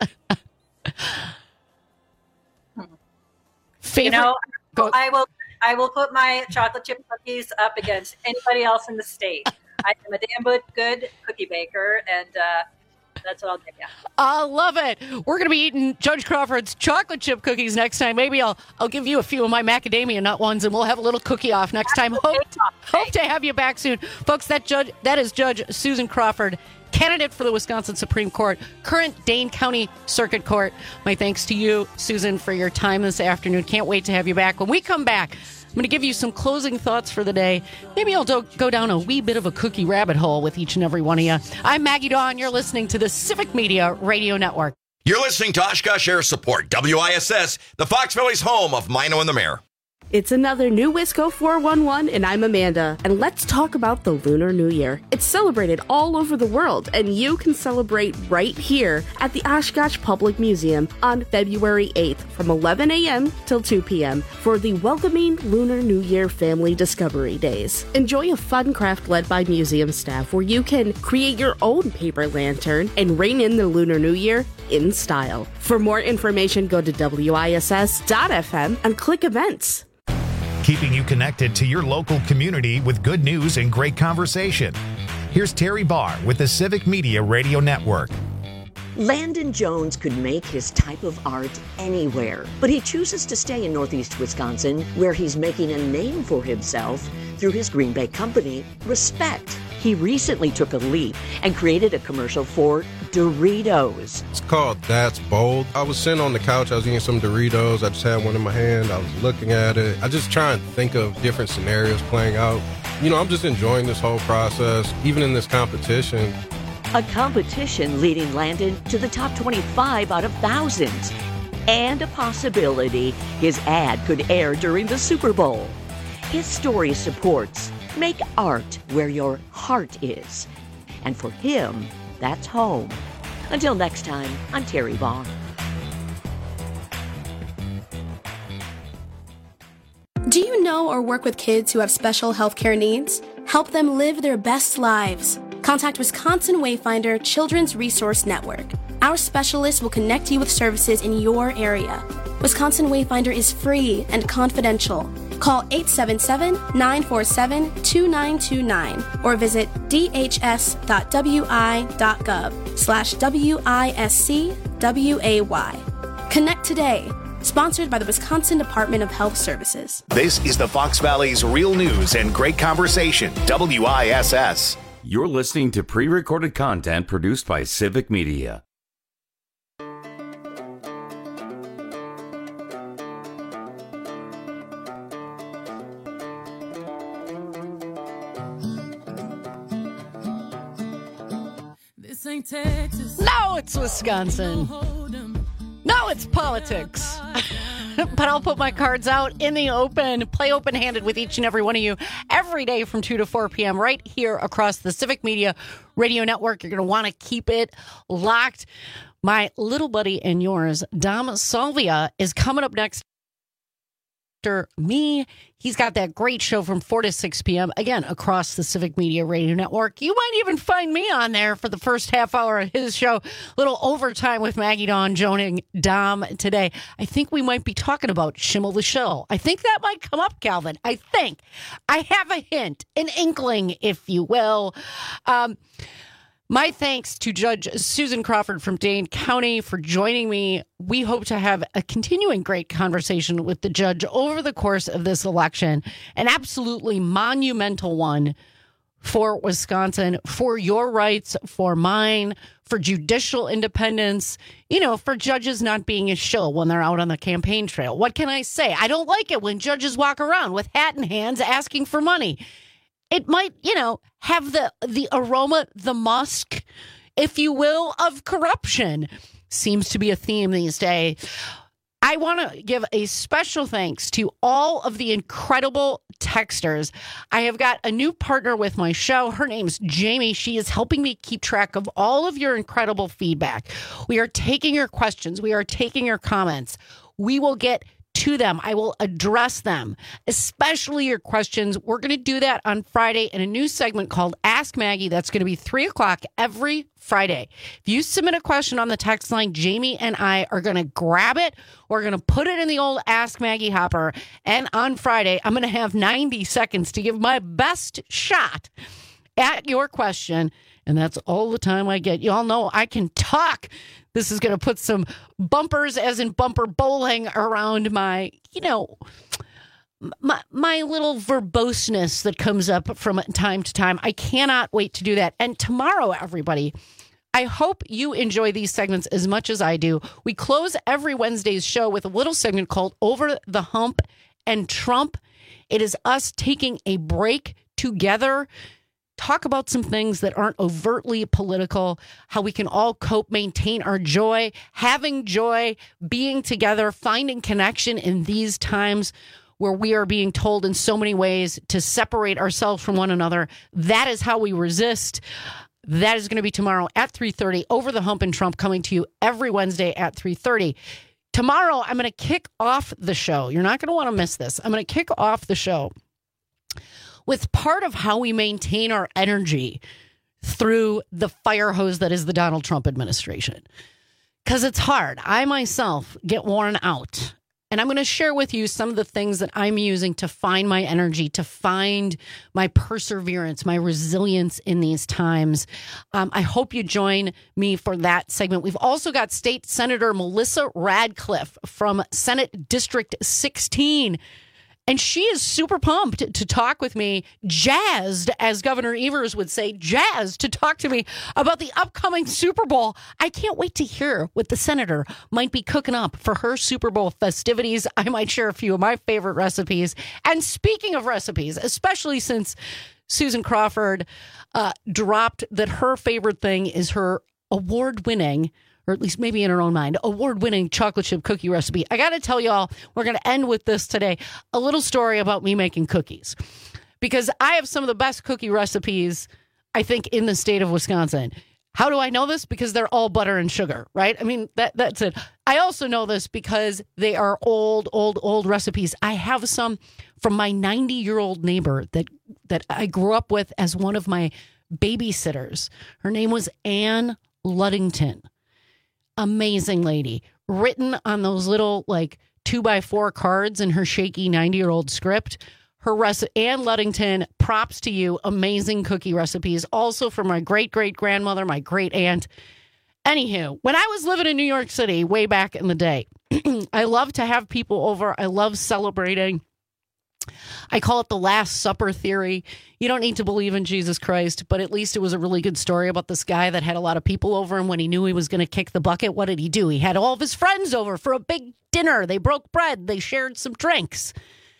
Favorite? I will put my chocolate chip cookies up against anybody else in the state. I am a damn good cookie baker, and that's what I'll give you. I love it. We're going to be eating Judge Crawford's chocolate chip cookies next time. Maybe I'll give you a few of my macadamia nut ones, and we'll have a little cookie off next time. Hope to have you back soon. Folks, that is Judge Susan Crawford, candidate for the Wisconsin Supreme Court, current Dane County Circuit Court. My thanks to you, Susan, for your time this afternoon. Can't wait to have you back. When we come back, I'm going to give you some closing thoughts for the day. Maybe I'll go down a wee bit of a cookie rabbit hole with each and every one of you. I'm Maggie Dawn. You're listening to the Civic Media Radio Network. You're listening to Oshkosh Air Support, WISS, the Fox Valley's home of Mino and the Mayor. It's another new Wisco 411, and I'm Amanda. And let's talk about the Lunar New Year. It's celebrated all over the world, and you can celebrate right here at the Oshkosh Public Museum on February 8th from 11 a.m. till 2 p.m. for the Welcoming Lunar New Year Family Discovery Days. Enjoy a fun craft led by museum staff where you can create your own paper lantern and rein in the Lunar New Year in style. For more information, go to WISS.FM and click events. Keeping you connected to your local community with good news and great conversation. Here's Terry Barr with the Civic Media Radio Network. Landon Jones could make his type of art anywhere, but he chooses to stay in Northeast Wisconsin, where he's making a name for himself through his Green Bay company, Respect. He recently took a leap and created a commercial for Doritos. It's called That's Bold. I was sitting on the couch, I was eating some Doritos, I just had one in my hand, I was looking at it. I just try and think of different scenarios playing out. You know, I'm just enjoying this whole process, even in this competition. A competition leading Landon to the top 25 out of thousands. And a possibility his ad could air during the Super Bowl. His story supports make art where your heart is. And for him, that's home. Until next time, I'm Terry Vaughn. Do you know or work with kids who have special healthcare needs? Help them live their best lives. Contact Wisconsin Wayfinder Children's Resource Network. Our specialists will connect you with services in your area. Wisconsin Wayfinder is free and confidential. Call 877-947-2929 or visit dhs.wi.gov/WISCWAY. Connect today. Sponsored by the Wisconsin Department of Health Services. This is the Fox Valley's real news and great conversation, WISS. You're listening to pre-recorded content produced by Civic Media. This ain't Texas. No, it's Wisconsin. No, it's politics. But I'll put my cards out in the open, play open-handed with each and every one of you every day from 2 to 4 p.m. right here across the Civic Media Radio Network. You're going to want to keep it locked. My little buddy and yours, Dom Salvia, is coming up next after me. He's got that great show from 4 to 6 p.m. again across the Civic Media Radio Network. You might even find me on there for the first half hour of his show. Little overtime with Maggie Dawn joining Dom today. I think we might be talking about Schimmel the Shill. I think that might come up, Calvin. I think I have a hint, an inkling, if you will. My thanks to Judge Susan Crawford from Dane County for joining me. We hope to have a continuing great conversation with the judge over the course of this election, an absolutely monumental one for Wisconsin, for your rights, for mine, for judicial independence, you know, for judges not being a shill when they're out on the campaign trail. What can I say? I don't like it when judges walk around with hat in hands asking for money. It might, you know, have the aroma, the musk, if you will, of corruption. Seems to be a theme these days. I want to give a special thanks to all of the incredible texters. I have got a new partner with my show. Her name's Jamie. She is helping me keep track of all of your incredible feedback. We are taking your questions. We are taking your comments. We will get to them. I will address them, especially your questions. We're going to do that on Friday in a new segment called Ask Maggie. That's going to be 3 o'clock every Friday. If you submit a question on the text line, Jamie and I are going to grab it. We're going to put it in the old Ask Maggie hopper. And on Friday, I'm going to have 90 seconds to give my best shot at your question. And that's all the time I get. You all know I can talk. This is going to put some bumpers, as in bumper bowling, around my, you know, my little verboseness that comes up from time to time. I cannot wait to do that. And tomorrow, everybody, I hope you enjoy these segments as much as I do. We close every Wednesday's show with a little segment called Over the Hump and Trump. It is us taking a break together, talk about some things that aren't overtly political, how we can all cope, maintain our joy, having joy, being together, finding connection in these times. where we are being told in so many ways to separate ourselves from one another. That is how we resist. That is going to be tomorrow at 3:30. Over the Hump and Trump, coming to you every Wednesday at 3:30. Tomorrow, I'm going to kick off the show. You're not going to want to miss this. I'm going to kick off the show with part of how we maintain our energy through the fire hose that is the Donald Trump administration. Because it's hard. I myself get worn out. And I'm going to share with you some of the things that I'm using to find my energy, to find my perseverance, my resilience in these times. I hope you join me for that segment. We've also got State Senator Melissa Radcliffe from Senate District 16. And she is super pumped to talk with me, jazzed, as Governor Evers would say, jazzed to talk to me about the upcoming Super Bowl. I can't wait to hear what the senator might be cooking up for her Super Bowl festivities. I might share a few of my favorite recipes. And speaking of recipes, especially since Susan Crawford dropped that her favorite thing is her award-winning, or at least maybe in her own mind, award-winning chocolate chip cookie recipe. I got to tell y'all, we're going to end with this today, a little story about me making cookies. Because I have some of the best cookie recipes, I think, in the state of Wisconsin. How do I know this? Because they're all butter and sugar, right? I mean, that's it. I also know this because they are old recipes. I have some from my 90-year-old neighbor that I grew up with as one of my babysitters. Her name was Ann Luddington. Amazing lady, written on those little 2x4 cards in her shaky 90-year-old script. Her Ann Luddington, props to you. Amazing cookie recipes. Also from my great-great-grandmother, my great aunt. Anywho, when I was living in New York City way back in the day, I love to have people over. I love celebrating. I call it the Last Supper theory. You don't need to believe in Jesus Christ, but at least it was a really good story about this guy that had a lot of people over, and when he knew he was going to kick the bucket, what did he do? He had all of his friends over for a big dinner. They broke bread. They shared some drinks.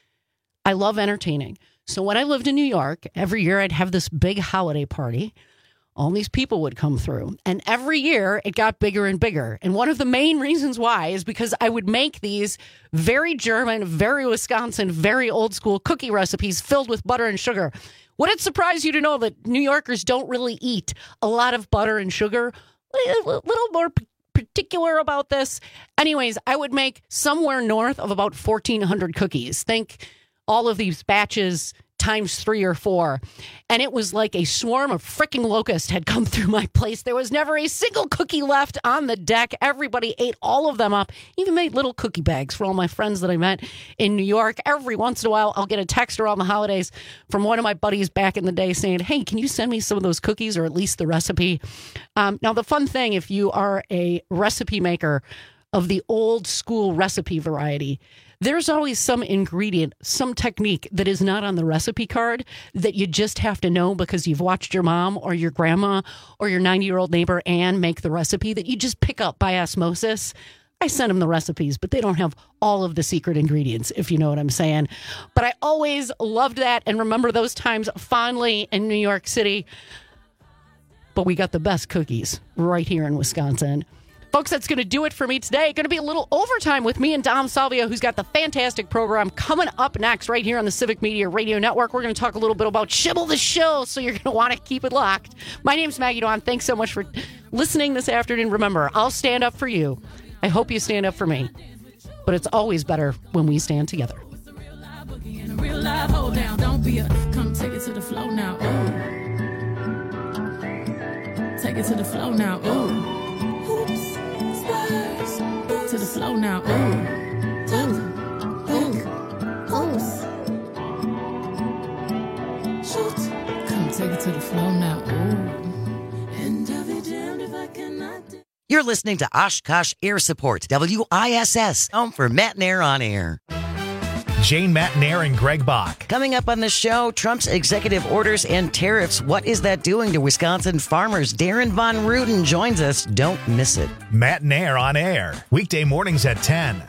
I love entertaining. So when I lived in New York, every year I'd have this big holiday party. All these people would come through. And every year it got bigger and bigger. And one of the main reasons why is because I would make these very German, very Wisconsin, very old school cookie recipes filled with butter and sugar. Would it surprise you to know that New Yorkers don't really eat a lot of butter and sugar? A little more particular about this. Anyways, I would make somewhere north of about 1,400 cookies. Think all of these batches times 3 or 4. And it was like a swarm of freaking locusts had come through my place. There was never a single cookie left on the deck. Everybody ate all of them up. Even made little cookie bags for all my friends that I met in New York. Every once in a while, I'll get a text around the holidays from one of my buddies back in the day saying, hey, can you send me some of those cookies or at least the recipe? Now, the fun thing, if you are a recipe maker of the old school recipe variety, there's always some ingredient, some technique that is not on the recipe card that you just have to know because you've watched your mom or your grandma or your 90-year-old neighbor Ann make the recipe that you just pick up by osmosis. I send them the recipes, but they don't have all of the secret ingredients, if you know what I'm saying. But I always loved that and remember those times fondly in New York City. But we got the best cookies right here in Wisconsin. Folks, that's going to do it for me today. Going to be a little overtime with me and Dom Salvio, who's got the fantastic program coming up next right here on the Civic Media Radio Network. We're going to talk a little bit about Shibble the Show, so you're going to want to keep it locked. My name's Maggie Dawn. Thanks so much for listening this afternoon. Remember, I'll stand up for you. I hope you stand up for me. But it's always better when we stand together. Real life, hold down, don't be a come take it to the flow now. Ooh. Take it to the flow now. Ooh. To the flow now. Come take it to the flow now. And I'll be damned if I cannot. You're listening to Oshkosh Air Support, WISS, home for Matt and Air on Air. Jane Matnair and Greg Bach. Coming up on the show, Trump's executive orders and tariffs. What is that doing to Wisconsin farmers? Darren Von Ruden joins us. Don't miss it. Matnair on Air. Weekday mornings at 10.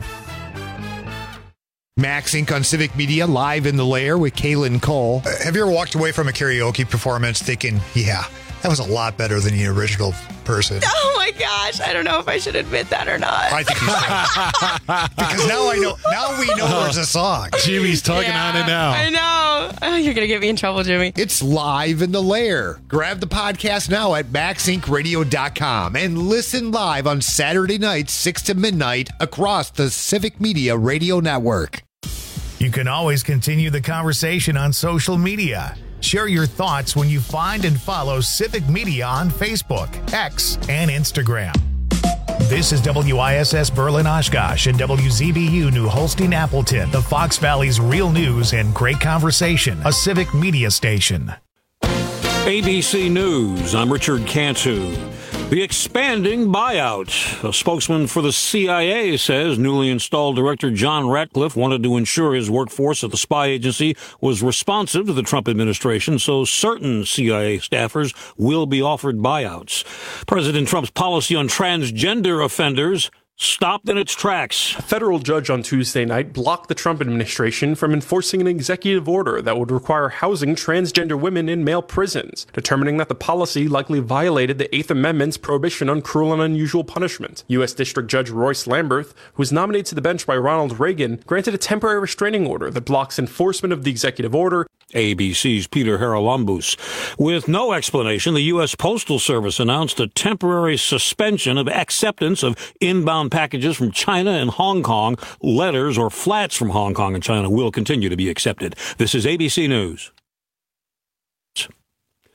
Max Inc. on Civic Media, live in the lair with Kaylin Cole. Have you ever walked away from a karaoke performance thinking, yeah, That was a lot better than the original person. Oh my gosh, I don't know if I should admit that or not. I think you should. Because now I know. Now we know there's a song. Jimmy's tugging on it now. I know. Oh, you're going to get me in trouble, Jimmy. It's live in the lair. Grab the podcast now at MaxIncRadio.com and listen live on Saturday nights, 6 to midnight, across the Civic Media Radio Network. You can always continue the conversation on social media. Share your thoughts when you find and follow Civic Media on Facebook, X, and Instagram. This is WISS Berlin Oshkosh and WZBU New Holstein Appleton, the Fox Valley's real news and great conversation, a Civic Media station. ABC News, I'm Richard Cantu. The expanding buyout. A spokesman for the CIA says newly installed Director John Ratcliffe wanted to ensure his workforce at the spy agency was responsive to the Trump administration, so certain CIA staffers will be offered buyouts. President Trump's policy on transgender offenders stopped in its tracks. A federal judge on Tuesday night blocked the Trump administration from enforcing an executive order that would require housing transgender women in male prisons, determining that the policy likely violated the Eighth Amendment's prohibition on cruel and unusual punishment. U.S. District Judge Royce Lamberth, who was nominated to the bench by Ronald Reagan, granted a temporary restraining order that blocks enforcement of the executive order. ABC's Peter Haralambous. With no explanation, the U.S. Postal Service announced a temporary suspension of acceptance of inbound packages from China and Hong Kong. Letters or flats from Hong Kong and China will continue to be accepted. This is ABC News.